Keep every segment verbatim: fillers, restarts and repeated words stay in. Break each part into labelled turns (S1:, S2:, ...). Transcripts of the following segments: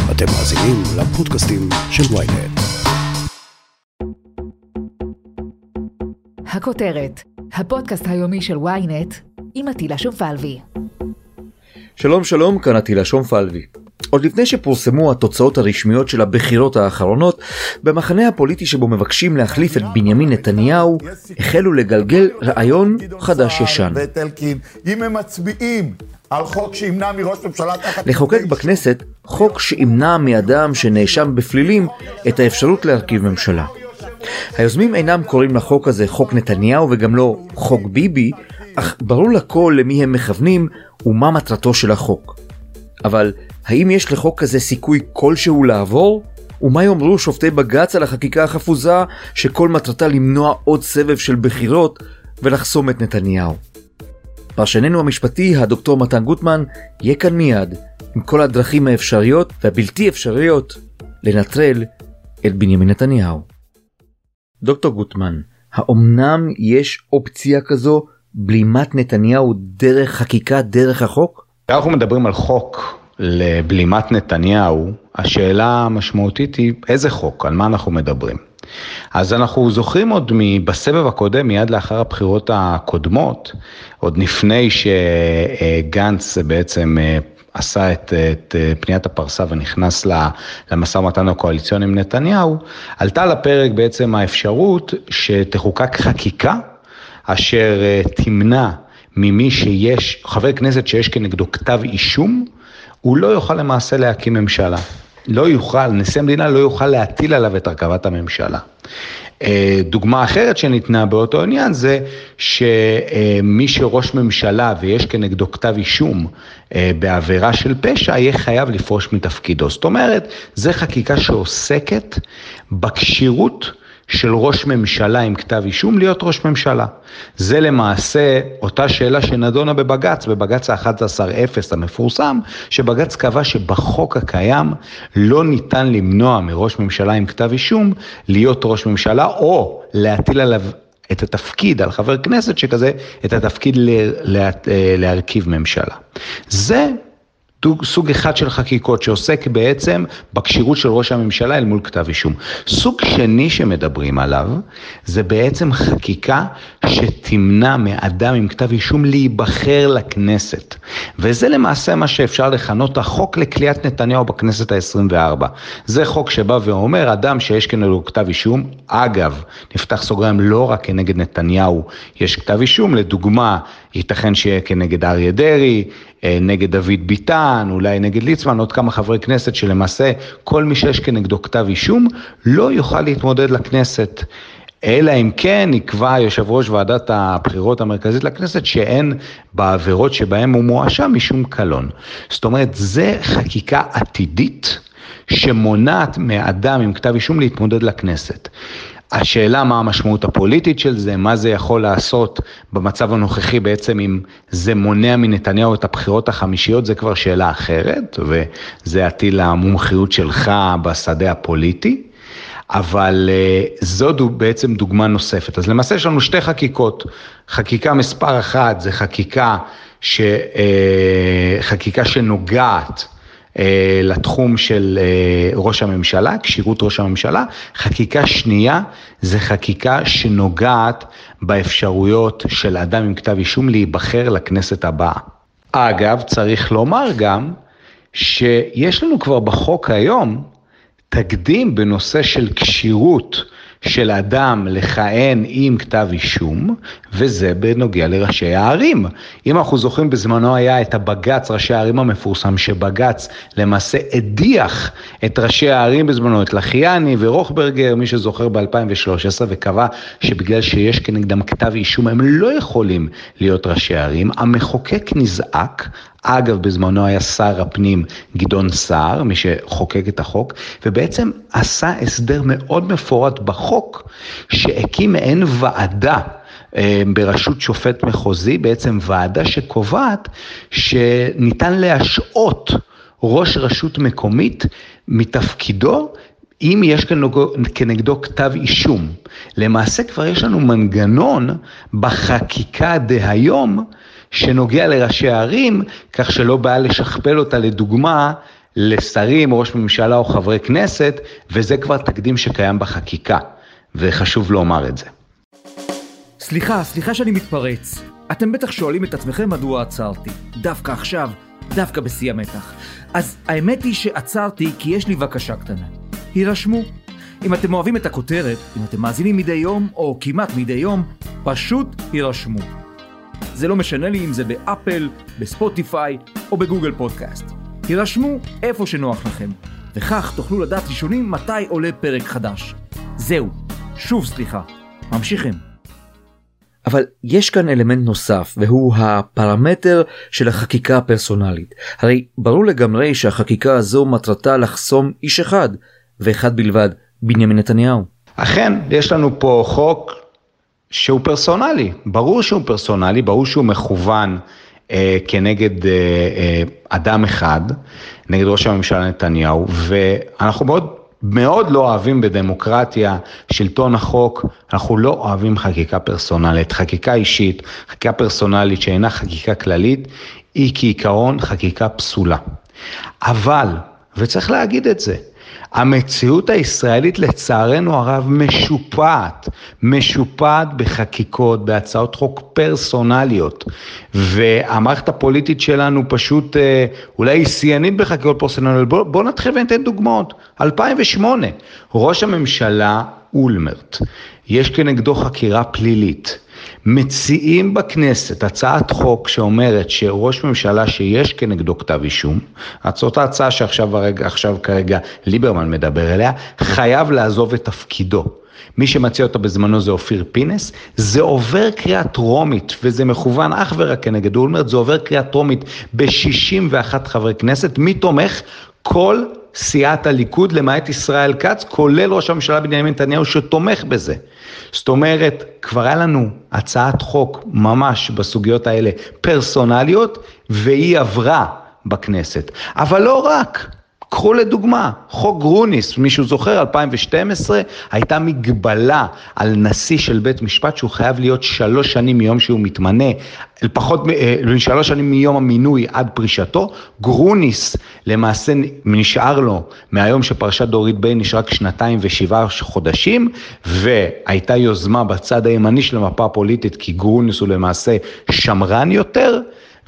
S1: אתם מאזינים לפודקאסטים של וויינט.
S2: הכותרת, הפודקאסט היומי של וויינט עם עטילה שומפלבי.
S3: שלום שלום, כאן עטילה שומפלבי. עוד לפני שפורסמו התוצאות הרשמיות של הבחירות האחרונות, במחנה הפוליטי שבו מבקשים להחליף את בנימין נתניהו, החלו לגלגל רעיון חדש ישן.
S4: אם הם מצביעים על חוק שימנע מראש ממשלה תחת...
S3: לחוקק בכנסת חוק שימנע מאדם שנאשם בפלילים את האפשרות להרכיב ממשלה. היוזמים אינם קוראים לחוק הזה חוק נתניהו וגם לא חוק ביבי, אך ברור לכל למי הם מכוונים ומה מטרתו של החוק. אבל האם יש לחוק כזה סיכוי כלשהו לעבור? ומה יאמרו שופטי בג"ץ על החקיקה החפוזה שכל מטרתה למנוע עוד סבב של בחירות ולחסום את נתניהו? פרשננו המשפטי, הדוקטור מתן גוטמן, יהיה כאן מיד עם כל הדרכים האפשריות והבלתי אפשריות לנטרל את בנימין נתניהו. דוקטור גוטמן, האומנם יש אופציה כזו בלימת נתניהו דרך חקיקה, דרך החוק?
S5: אנחנו מדברים על חוק לבלימת נתניהו, השאלה המשמעותית היא איזה חוק, על מה אנחנו מדברים. אז אנחנו זוכרים עוד בסבב הקודם, מיד לאחר הבחירות הקודמות, עוד לפני שגנץ בעצם עשה את, את פניית הפרסה ונכנס למשא ומתן הקואליציוני עם נתניהו, עלתה לפרק בעצם האפשרות שתחוקק חקיקה, אשר תמנע ממי שיש, חבר כנסת שיש כנגדו כתב אישום, הוא לא יוכל למעשה להקים ממשלה. לא יוכל, נשיא המדינה לא יוכל להטיל עליו את הרכבת הממשלה. דוגמה אחרת שניתנה באותו עניין זה שמי שראש ממשלה ויש כנגדו כתב אישום בעבירה של פשע, יהיה חייב לפרוש מתפקידו. זאת אומרת, זה חקיקה שעוסקת בקשירות של ראש ממשלה עם כתב אישום להיות ראש ממשלה. זה למעשה אותה שאלה שנדונה בבג"ץ, בבג"ץ ה-אחת עשרה אפס המפורסם, שבג"ץ קבע שבחוק הקיים לא ניתן למנוע מראש ממשלה עם כתב אישום להיות ראש ממשלה, או להטיל עליו את התפקיד, על חבר כנסת שכזה, את התפקיד לה, להרכיב ממשלה. זה סוג אחד של חקיקות שעוסק בעצם בקשירות של ראש הממשלה אל מול כתב אישום. סוג שני שמדברים עליו, זה בעצם חקיקה שתמנע מאדם עם כתב אישום להיבחר לכנסת. וזה למעשה מה שאפשר לכנות החוק לכליאת נתניהו בכנסת ה-עשרים וארבע. זה חוק שבא ואומר, אדם שיש כנגדו כתב אישום, אגב, נפתח סוגריים לא רק כנגד נתניהו, יש כתב אישום, לדוגמה, ייתכן שיהיה כנגד אריה דרעי, נגד דוד ביטן, אולי נגד ליצמן, עוד כמה חברי כנסת שלמעשה כל מי שיש כנגדו כתב אישום לא יוכל להתמודד לכנסת. אלא אם כן יקבע יושב ראש ועדת הבחירות המרכזית לכנסת שאין בעבירות שבהם הוא מואשם משום קלון. זאת אומרת, זה חקיקה עתידית שמונעת מאדם עם כתב אישום להתמודד לכנסת. השאלה מה המשמעות הפוליטית של זה, מה זה יכול לעשות במצב הנוכחי בעצם אם זה מונע מנתניהו את הבחירות החמישיות, זה כבר שאלה אחרת, וזה עתיד למומחיות שלך בשדה הפוליטי, אבל זו בעצם דוגמה נוספת. אז למעשה יש לנו שתי חקיקות, חקיקה מספר אחת זה חקיקה, ש, חקיקה שנוגעת, לתחום של ראש הממשלה, כשירות ראש הממשלה. חקיקה שנייה זה חקיקה שנוגעת באפשרויות של אדם עם כתב אישום להיבחר לכנסת הבאה. אגב, צריך לומר גם שיש לנו כבר בחוק היום תקדים בנושא של כשירות של אדם לכהן עם כתב אישום, וזה בנוגע לראשי הערים. אם אנחנו זוכרים, בזמנו היה את הבג"ץ, ראשי הערים המפורסם, שבג"ץ למעשה הדיח את ראשי הערים בזמנו, את לחיאני ורוחברגר, מי שזוכר ב-אלפיים ושלוש עשרה, וקבע שבגלל שיש כנגדם כתב אישום, הם לא יכולים להיות ראשי הערים. המחוקק נזעק, אגב, בזמנו היה שר הפנים גדעון סער, מי שחוקק את החוק, ובעצם עשה הסדר מאוד מפורט בחוק, שהקים מעין ועדה בראשות שופט מחוזי, בעצם ועדה שקובעת שניתן להשעות ראש רשות מקומית מתפקידו, אם יש כנגדו, כנגדו כתב אישום. למעשה כבר יש לנו מנגנון בחקיקה דהיום, שנוגע לראשי הערים, כך שלא בא לשכפל אותה לדוגמה לשרים, ראש ממשלה או חברי כנסת, וזה כבר תקדים שקיים בחקיקה, וחשוב לומר את זה.
S3: סליחה, סליחה שאני מתפרץ. אתם בטח שואלים את עצמכם מדוע עצרתי. דווקא עכשיו, דווקא בשיא המתח. אז האמת היא שעצרתי כי יש לי בקשה קטנה. הירשמו. אם אתם אוהבים את הכותרת, אם אתם מאזינים מדי יום או כמעט מדי יום, פשוט הירשמו. זה לא משנה לי אם זה באפל, בספוטיפיי או בגוגל פודקאסט. הירשמו איפה שנוח לכם, וכך תוכלו לדעת ראשונים מתי עולה פרק חדש. זהו, שוב סליחה, ממשיכים. אבל יש כאן אלמנט נוסף, והוא הפרמטר של החקיקה הפרסונלית. הרי ברור לגמרי שהחקיקה הזו מטרתה לחסום איש אחד, ואחד בלבד, בנימין נתניהו.
S5: אכן, יש לנו פה חוק שהוא פרסונלי, ברור שהוא פרסונלי, ברור שהוא מכוון אה, כנגד אה, אה, אדם אחד, נגד ראש הממשלה נתניהו, ואנחנו מאוד מאוד לא אוהבים בדמוקרטיה, שלטון החוק, אנחנו לא אוהבים חקיקה פרסונלית, חקיקה אישית, חקיקה פרסונלית שאינה חקיקה כללית, היא כעיקרון חקיקה פסולה. אבל, וצריך להגיד את זה, המציאות הישראלית לצערנו הרב משופעת, משופעת בחקיקות, בהצעות חוק פרסונליות, והמערכת הפוליטית שלנו פשוט אולי היא שיאנית בחקיקות פרסונליות. בוא, בוא נתחיל וניתן דוגמאות. אלפיים ושמונה, ראש הממשלה אולמרט, יש כנגדו חקירה פלילית, מציעים בכנסת הצעת חוק שאומרת שראש ממשלה שיש כנגדו כתב אישום, זאת ההצעה שעכשיו הרגע, עכשיו כרגע ליברמן מדבר אליה, חייב לעזוב את תפקידו. מי שמציע אותה בזמנו זה אופיר פינס, זה עובר קריאה טרומית, וזה מכוון אך ורק כנגד אולמרט, זה עובר קריאה טרומית ב-שישים ואחת חברי כנסת, מי תומך? כל סיעת הליכוד למעט ישראל כץ, כולל ראש הממשלה בנימין נתניהו שתומך בזה. זאת אומרת, כבר היה לנו הצעת חוק ממש בסוגיות האלה פרסונליות, והיא עברה בכנסת. אבל לא רק, קחו לדוגמה, חוק גרוניס, מישהו זוכר, אלפיים ושתים עשרה, הייתה מגבלה על נשיא של בית משפט, שהוא חייב להיות שלוש שנים מיום שהוא מתמנה, לפחות שלוש שנים מיום המינוי עד פרישתו. גרוניס למעשה נשאר לו, מהיום שפרשת דורית ביין נשאר רק שנתיים ושבעה חודשים, והייתה יוזמה בצד הימני של המפה הפוליטית, כי גרוניס הוא למעשה שמרן יותר,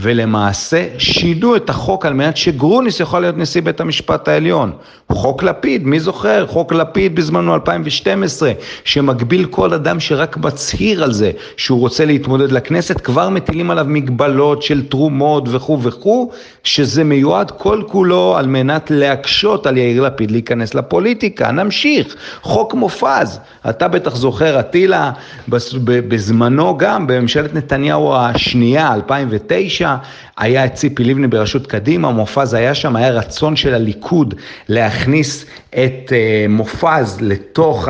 S5: ולמעשה שינו את החוק על מנת שגרוניס יכול להיות נשיא בית המשפט העליון. חוק לפיד, מי זוכר? חוק לפיד בזמנו אלפיים ושתים עשרה, שמגביל כל אדם שרק מצהיר על זה שהוא רוצה להתמודד לכנסת, כבר מטילים עליו מגבלות של תרומות וכו' וכו', שזה מיועד כל כולו על מנת להקשות על יאיר לפיד להיכנס לפוליטיקה. נמשיך, חוק מופז, אתה בטח זוכר, אטילה, בזמנו גם בממשלת נתניהו השנייה, אלפיים ותשע, היה את ציפי לבני בראשות קדימה, מופז היה שם, היה רצון של הליכוד להכניס את מופז לתוך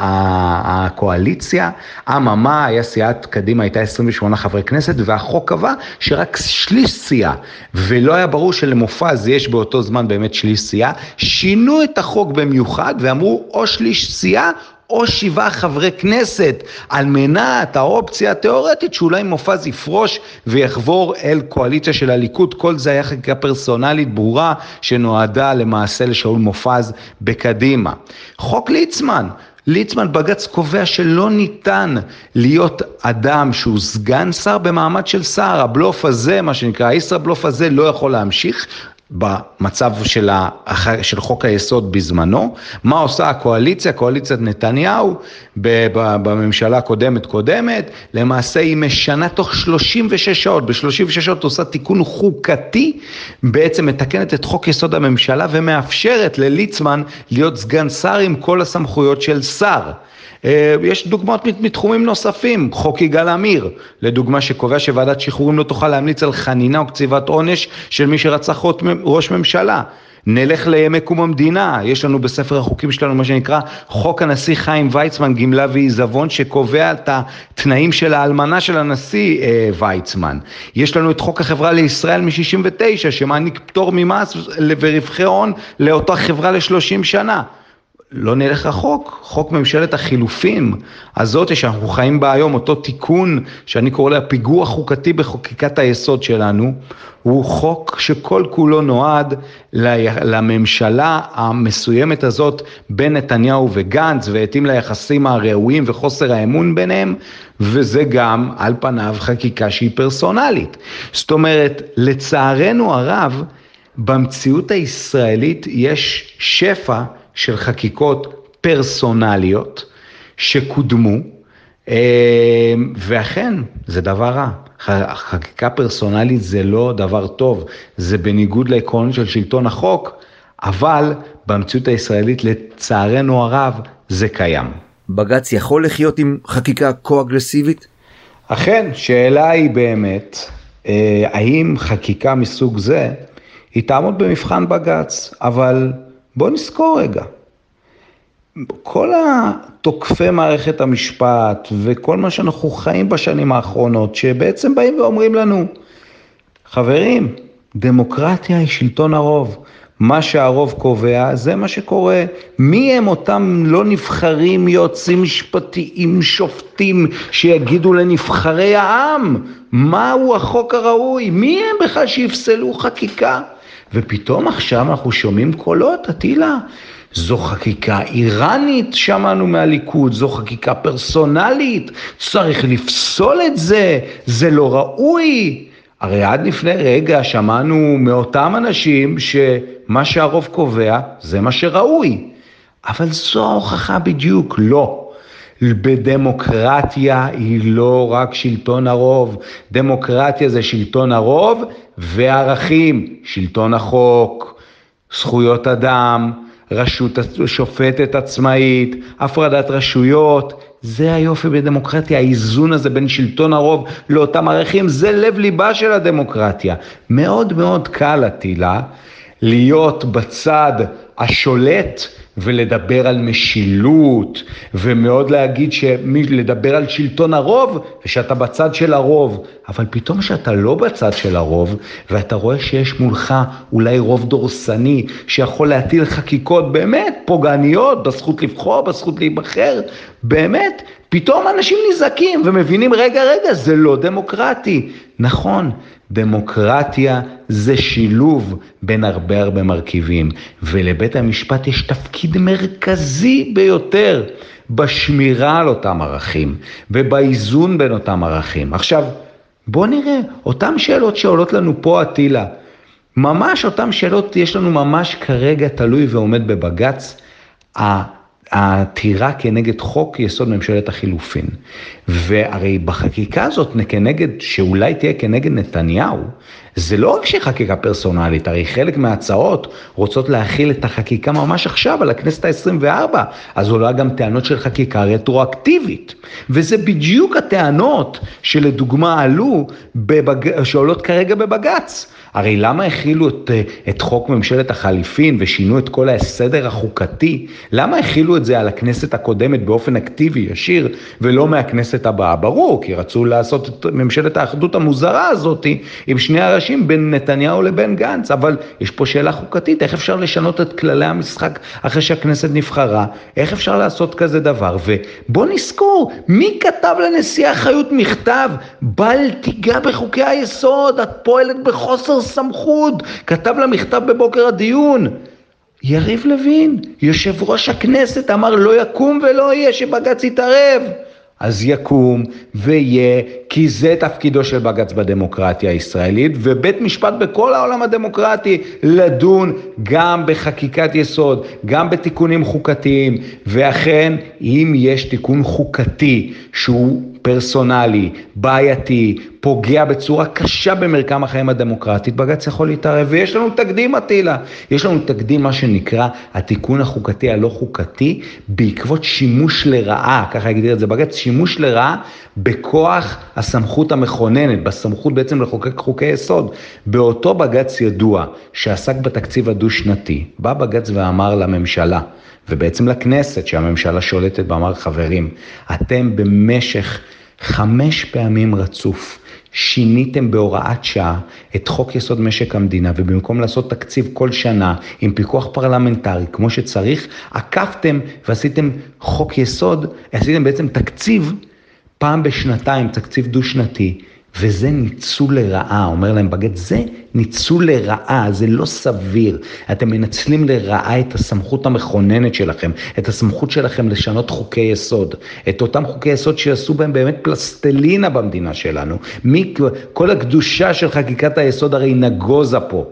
S5: הקואליציה, אממה, היה סיעת קדימה, הייתה עשרים ושמונה חברי כנסת, והחוק קבע שרק שליש סיעה, ולא היה ברור שלמופז יש באותו זמן באמת שליש סיעה, שינו את החוק במיוחד, ואמרו או שליש סיעה, או שבעה חברי כנסת, על מנת האופציה התיאורטית שאולי מופז יפרוש ויחבור אל קואליציה של הליכוד. כל זה היה חקיקה פרסונלית ברורה שנועדה למעשה לשאול מופז בקדימה. חוק ליצמן, ליצמן בג"ץ קובע שלא ניתן להיות אדם שהוא סגן שר במעמד של שר. הבלוף הזה, מה שנקרא, הישראבלוף הזה לא יכול להמשיך במצב של, ה, של חוק היסוד בזמנו. מה עושה הקואליציה? קואליציית נתניהו בממשלה הקודמת קודמת, למעשה היא משנה תוך שלושים ושש שעות, ב-שלושים ושש שעות עושה תיקון חוקתי, בעצם מתקנת את חוק יסוד הממשלה ומאפשרת לליצמן להיות סגן שר עם כל הסמכויות של שר. יש דוגמאות מתחומים נוספים, חוק יגאל עמיר, לדוגמה שקובע שוועדת שחרורים לא תוכל להמליץ על חנינה או קציבת עונש של מי שרצח ראש ממשלה. נלך לימי קום המדינה, יש לנו בספר החוקים שלנו מה שנקרא חוק הנשיא חיים ויצמן, גמלה ועיזבון, שקובע את התנאים של האלמנה של הנשיא אה, ויצמן. יש לנו את חוק החברה לישראל מ-שישים ותשע, שמעניק פטור ממס ורווחי הון לאותה חברה ל-שלושים שנה. לא נלך רחוק, חוק ממשלת החילופים הזאת שאנחנו חיים בה היום, אותו תיקון שאני קורא לה פיגוע חוקתי בחקיקת היסוד שלנו, הוא חוק שכל כולו נועד לממשלה המסוימת הזאת בין נתניהו וגנץ, והתאים ליחסים הראויים וחוסר האמון ביניהם, וזה גם על פניו חקיקה שהיא פרסונלית. זאת אומרת, לצערנו הרב, במציאות הישראלית יש שפע של חקיקות פרסונליות שקודמו, ואכן זה דבר רע. חקיקה פרסונלית זה לא דבר טוב, זה בניגוד לעקרון של שלטון החוק, אבל במציאות הישראלית לצערנו הרב זה קיים.
S3: בג"ץ יכול לחיות עם חקיקה כה אגרסיבית?
S5: אכן, שאלה היא באמת, האם חקיקה מסוג זה היא תעמוד במבחן בג"ץ, אבל בוא נזכור רגע, כל התוקפי מערכת המשפט וכל מה שאנחנו חיים בשנים האחרונות, שבעצם באים ואומרים לנו, חברים, דמוקרטיה היא שלטון הרוב, מה שהרוב קובע זה מה שקורה. מי הם אותם לא נבחרים, יועצים משפטיים, שופטים שיגידו לנבחרי העם מהו החוק הראוי? מי הם בכלל שיפסלו חקיקה? ופתאום עכשיו אנחנו שומעים קולות, עטילה, זו חקיקה איראנית, שמענו מהליכוד, זו חקיקה פרסונלית, צריך לפסול את זה, זה לא ראוי. הרי עד לפני רגע שמענו מאותם אנשים שמה שהרוב קובע זה מה שראוי. אבל זו ההוכחה בדיוק, לא. בדמוקרטיה היא לא רק שלטון הרוב, דמוקרטיה זה שלטון הרוב וערכים, שלטון החוק, זכויות אדם, רשות שופטת עצמאית, הפרדת רשויות, זה היופי בדמוקרטיה, האיזון הזה בין שלטון הרוב לאותם ערכים, זה לב ליבה של הדמוקרטיה. מאוד מאוד קל, עטילה, להיות בצד השולט ולדבר על משילות, ומאוד להגיד שלדבר על שלטון הרוב, ושאתה בצד של הרוב, אבל פתאום שאתה לא בצד של הרוב, ואתה רואה שיש מולך אולי רוב דורסני, שיכול להטיל חקיקות באמת פוגעניות, בזכות לבחור, בזכות להיבחר, באמת, פתאום אנשים נזקים ומבינים, רגע, רגע, זה לא דמוקרטי. נכון, דמוקרטיה זה שילוב בין הרבה הרבה מרכיבים, ולבית המשפט יש תפקיד מרכזי ביותר בשמירה על אותם ערכים, ובאיזון בין אותם ערכים. עכשיו, בוא נראה, אותם שאלות שעולות לנו פה, עטילה, ממש אותם שאלות יש לנו ממש כרגע תלוי ועומד בבג"ץ, העתירה כנגד חוק יסוד ממשלת החילופין. והרי בחקיקה הזאת כנגד, שאולי תהיה כנגד נתניהו, זה לא רק שחקיקה פרסונלית, הרי חלק מההצעות רוצות להכיל את החקיקה ממש עכשיו על הכנסת ה-עשרים וארבע, אז עולה גם טענות של חקיקה רטרואקטיבית, וזה בדיוק הטענות שלדוגמה עלו, בבג... שעולות כרגע בבג"ץ. הרי למה הכילו את, את חוק ממשלת החליפין ושינו את כל הסדר החוקתי? למה הכילו את זה על הכנסת הקודמת באופן אקטיבי, ישיר, ולא מהכנסת הבאה? ברור, כי רצו לעשות את ממשלת האחדות המוזרה הזאת עם שני הראשים בין נתניהו לבין גנץ, אבל יש פה שאלה חוקתית, איך אפשר לשנות את כללי המשחק אחרי שהכנסת נבחרה? איך אפשר לעשות כזה דבר? ובוא נזכור, מי כתב לנשיאה חיות מכתב? בל תיגע בחוקי היסוד, את פועלת בחוסר סמכות, כתב לה מכתב בבוקר הדיון. יריב לוין, יושב ראש הכנסת, אמר לא יקום ולא יהיה שבג"ץ יתערב. אז יקום ויהיה, כי זה תפקידו של בג"ץ בדמוקרטיה הישראלית, ובית משפט בכל העולם הדמוקרטי לדון גם בחקיקת יסוד, גם בתיקונים חוקתיים, ואכן אם יש תיקון חוקתי שהוא פרסונלי, בעייתי, פוגע בצורה קשה במרקם החיים הדמוקרטית, בג"ץ יכול להתערב, ויש לנו תקדים, עטילה, יש לנו תקדים מה שנקרא התיקון החוקתי הלא חוקתי, בעקבות שימוש לרעה, ככה יגדיר את זה בג"ץ, שימוש לרעה בכוח הסמכות המכוננת, בסמכות בעצם לחוקק חוקי יסוד. באותו בג"ץ ידוע שעסק בתקציב הדו-שנתי, בא בג"ץ ואמר לממשלה, ובעצם לכנסת שהממשלה שולטת, ואמר חברים, אתם במשך חמש פעמים רצוף שיניתם בהוראת שעה את חוק יסוד משק המדינה, ובמקום לעשות תקציב כל שנה עם פיקוח פרלמנטרי כמו שצריך, עקפתם ועשיתם חוק יסוד, עשיתם בעצם תקציב פעם בשנתיים, תקציב דו שנתי, וזה ניצול לרעה, אומר להם בג"ץ, זה ניצול לרעה, זה לא סביר. אתם מנצלים לרעה את הסמכות המכוננת שלכם, את הסמכות שלכם לשנות חוקי יסוד, את אותם חוקי יסוד שיעשו בהם באמת פלסטלינה במדינה שלנו. מי, כל הקדושה של חקיקת היסוד הרי נגוזה פה.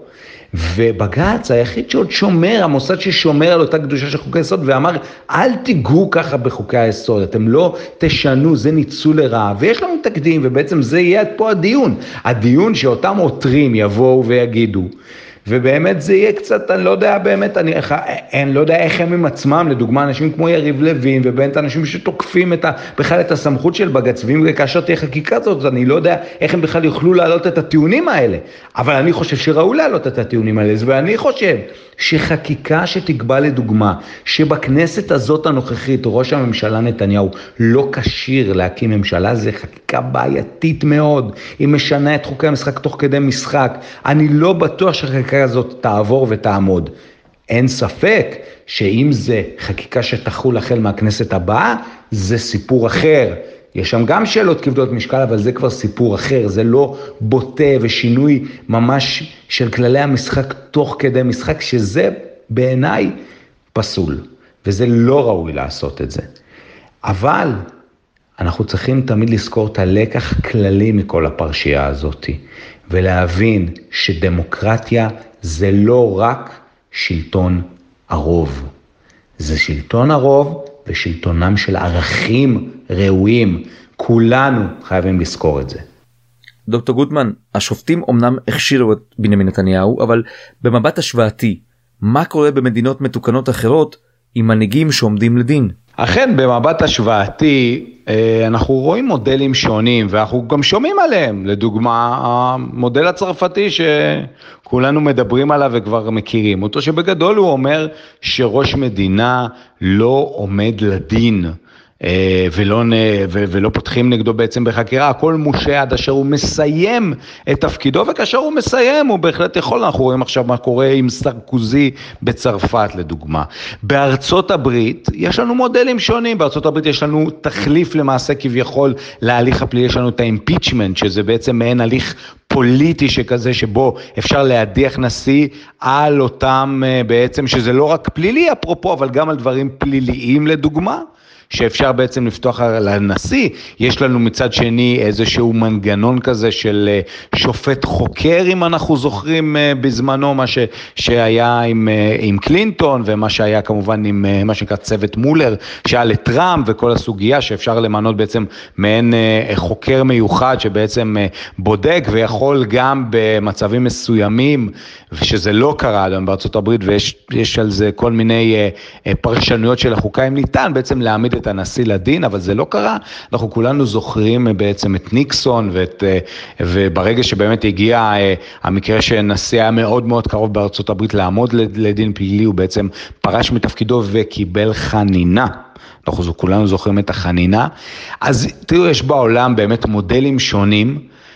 S5: ובג"ץ היחיד שעוד שומר, המוסד ששומר על אותה קדושה של חוקי היסוד, ואמר, אל תיגעו ככה בחוקי היסוד, אתם לא תשנו, זה ניצול לרעה, ויש לנו תקדים, ובעצם זה יהיה פה הדיון, הדיון שאותם עותרים יבואו ויגידו, ובאמת זה יהיה קצת, אני לא יודע באמת, אני, אני לא יודע איך הם עם עצמם, לדוגמה אנשים כמו יריב לוין, ובאמת אנשים שתוקפים את ה, בכלל את הסמכות של בג"ץ, ואם כאשר תהיה חקיקה הזאת, אני לא יודע איך הם בכלל יוכלו להעלות את הטיעונים האלה, אבל אני חושב שראוי להעלות את הטיעונים האלה, ואני חושב שחקיקה שתקבע לדוגמה, שבכנסת הזאת הנוכחית, ראש הממשלה נתניהו לא כשיר להקים ממשלה, זה חקיקה בעייתית מאוד, היא משנה את חוקי המשחק תוך כדי משחק, אני לא בטוח שהחקיקה הזאת תעבור ותעמוד. אין ספק שאם זה חקיקה שתחול החל מהכנסת הבאה, זה סיפור אחר. יש שם גם שאלות כבדות משקל, אבל זה כבר סיפור אחר, זה לא בוטה ושינוי ממש של כללי המשחק תוך כדי משחק, שזה בעיניי פסול, וזה לא ראוי לעשות את זה. אבל אנחנו צריכים תמיד לזכור את הלקח כללי מכל הפרשייה הזאת, ולהבין שדמוקרטיה זה לא רק שלטון הרוב, זה שלטון הרוב ושלטונם של ערכים ראויים, כולנו חייבים לזכור את זה.
S3: דוקטור גוטמן, השופטים אומנם הכשירו את בנימין נתניהו, אבל במבט השוואתי, מה קורה במדינות מתוקנות אחרות עם מנהיגים שעומדים לדין?
S5: אכן, במבט השוואתי, אנחנו רואים מודלים שונים, ואנחנו גם שומעים עליהם. לדוגמה, המודל הצרפתי שכולנו מדברים עליו וכבר מכירים אותו, שבגדול הוא אומר שראש מדינה לא עומד לדין, ולא, ולא פותחים נגדו בעצם בחקירה, הכל מושה עד אשר הוא מסיים את תפקידו, וכאשר הוא מסיים הוא בהחלט יכול, אנחנו רואים עכשיו מה קורה עם סרקוזי בצרפת לדוגמה. בארצות הברית יש לנו מודלים שונים, בארצות הברית יש לנו תחליף למעשה כביכול להליך הפלילי, יש לנו את האימפיצ'מנט, שזה בעצם מעין הליך פוליטי שכזה, שבו אפשר להדיח נשיא על אותם בעצם, שזה לא רק פלילי אפרופו, אבל גם על דברים פליליים לדוגמה, שאפשר בעצם לפתוח לנשיא. יש לנו מצד שני איזשהו מנגנון כזה של שופט חוקר, אם אנחנו זוכרים בזמנו, מה ש, שהיה עם, עם קלינטון, ומה שהיה כמובן עם מה שנקרא צוות מולר, שהיה לטראמפ, וכל הסוגיה שאפשר למנות בעצם מעין חוקר מיוחד, שבעצם בודק ויכול גם במצבים מסוימים, ושזה לא קרה עד בארצות הברית, ויש יש על זה כל מיני פרשנויות של החוקה, אם ניתן בעצם להעמיד את הנשיא לדין, אבל זה לא קרה. אנחנו כולנו זוכרים בעצם את ניקסון, ואת, וברגע שבאמת הגיע המקרה שנשיא היה מאוד מאוד קרוב בארצות הברית לעמוד לדין פלילי, הוא בעצם פרש מתפקידו וקיבל חנינה. אנחנו כולנו זוכרים את החנינה. אז תראו, יש בעולם באמת מודלים שונים,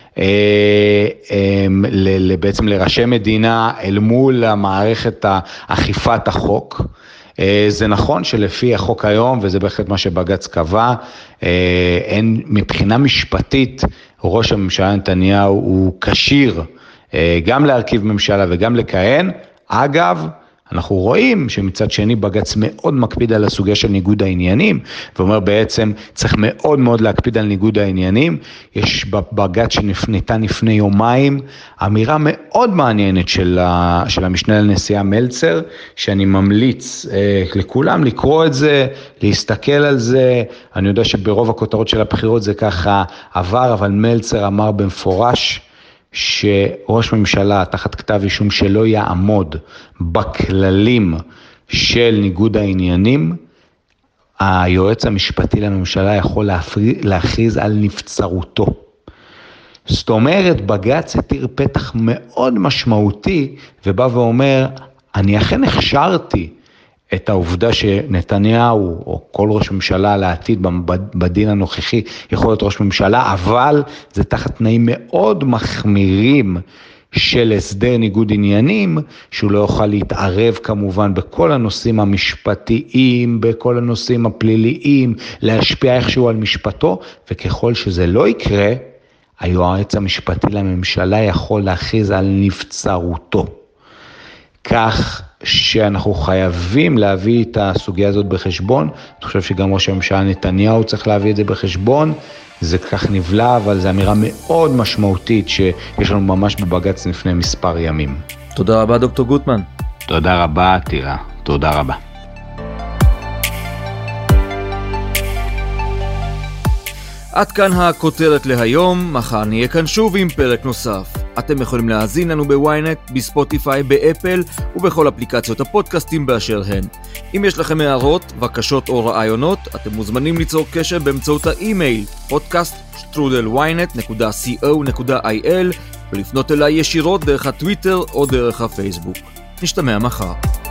S5: בעצם לראשי מדינה אל מול המערכת אכיפת החוק. זה נכון שלפי החוק היום, וזה בהחלט מה שבג"ץ קבע, אין, מבחינה משפטית, ראש הממשלה נתניהו הוא כשיר גם להרכיב ממשלה וגם לכהן. אגב, אנחנו רואים שמצד שני בג"ץ מאוד מקפיד על הסוגיה של ניגוד העניינים, ואומר בעצם צריך מאוד מאוד להקפיד על ניגוד העניינים. יש בבג"ץ שניתן לפני יומיים אמירה מאוד מעניינת של, ה, של המשנה לנשיאה מלצר, שאני ממליץ אה, לכולם לקרוא את זה, להסתכל על זה. אני יודע שברוב הכותרות של הבחירות זה ככה עבר, אבל מלצר אמר במפורש, שראש ממשלה תחת כתב אישום שלא יעמוד בכללים של ניגוד העניינים, היועץ המשפטי לממשלה יכול להכריז על נבצרותו. זאת אומרת, בג"ץ התיר פתח מאוד משמעותי, ובא ואומר, אני אכן הכשרתי את העובדה שנתניהו או כל ראש ממשלה לעתיד בדין הנוכחי יכול להיות ראש ממשלה, אבל זה תחת תנאים מאוד מחמירים של הסדר ניגוד עניינים, שהוא לא יוכל להתערב כמובן בכל הנושאים המשפטיים, בכל הנושאים הפליליים, להשפיע איכשהו על משפטו, וככל שזה לא יקרה, היועץ המשפטי לממשלה יכול להכריז על נבצרותו. כך שאנחנו חייבים להביא את הסוגיה הזאת בחשבון, אני חושב שגם ראש הממשלה נתניהו צריך להביא את זה בחשבון, זה כך נבלע, אבל זו אמירה מאוד משמעותית שיש לנו ממש בבג"ץ לפני מספר ימים.
S3: תודה רבה דוקטור גוטמן.
S5: תודה רבה טירה, תודה רבה.
S3: עד כאן הכותרת להיום, מחר נהיה כאן שוב עם פרק נוסף. אתם יכולים להאזין לנו בוויינט, בספוטיפיי, באפל ובכל אפליקציות הפודקאסטים באשר הן. אם יש לכם הערות, בקשות או רעיונות, אתם מוזמנים ליצור קשר באמצעות האימייל פודקאסט שטרודל וויינט נקודה סי או נקודה איי אל ולפנות אליי ישירות דרך הטוויטר או דרך הפייסבוק. נשתמע מחר.